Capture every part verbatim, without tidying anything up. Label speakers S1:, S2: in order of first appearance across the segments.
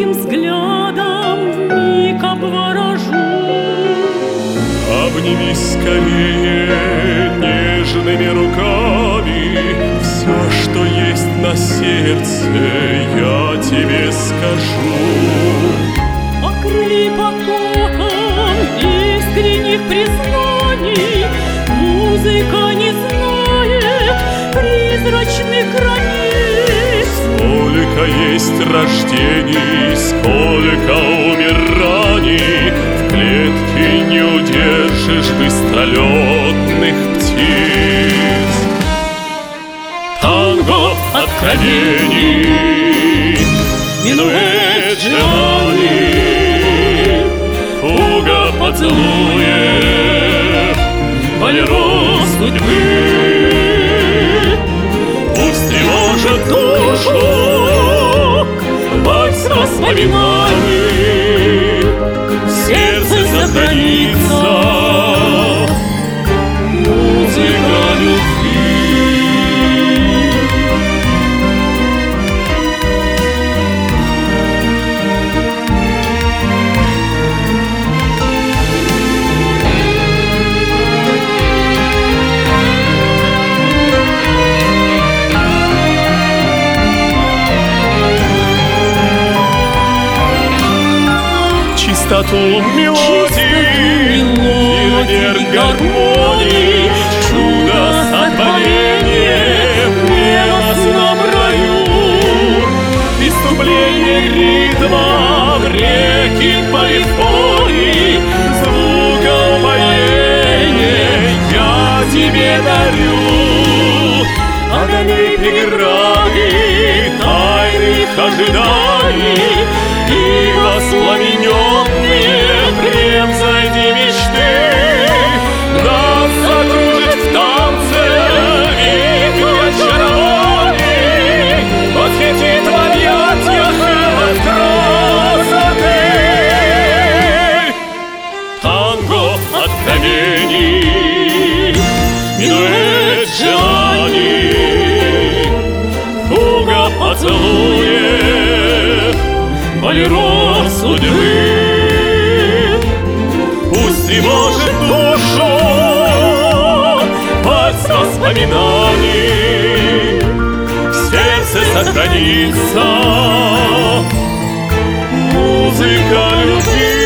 S1: Твоим взглядом вмиг обворожу.
S2: Обними скорее нежными руками, все, что есть на сердце, я тебе скажу.
S1: Окрыли потоком искренних признаний, музыка не знает призрачных границ.
S2: Сколько есть рождений, сколько умираний, в клетке не удержишь быстролетных птиц. Танго откровений, минуэт желаний, фуга поцелуев, болеро судьбы. Пусть тревожит душу вальс воспоминаний, в сердце сохранится музыка любви. Чистоту мелодий и верх гармонии, чудо сотворения в небесном раю, преступление ритма в реки полифонии, звука упоения я тебе дарю. Огоней преграды тайных ожиданий и воспламененные превзойди мечты. Нас закружит в танце вихрь очарований, восхитит в объятиях от красоты. Танго откровений, минуэт желаний, фуга поцелуев, болеро судьбы. Пусть тревожит душу вальс воспоминаний, в сердце сохранится музыка любви.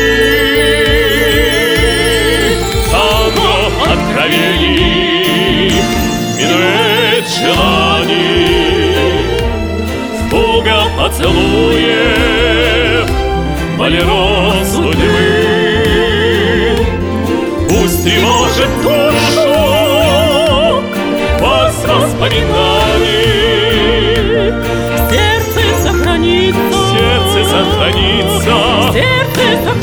S2: Танго откровений, минуэт желаний, фуга поцелуев, болеро судьбы. Пусть тревожит душу вальс воспоминаний,
S1: В сердце сохранится,
S2: в сердце сохранится,
S1: в сердце сохранится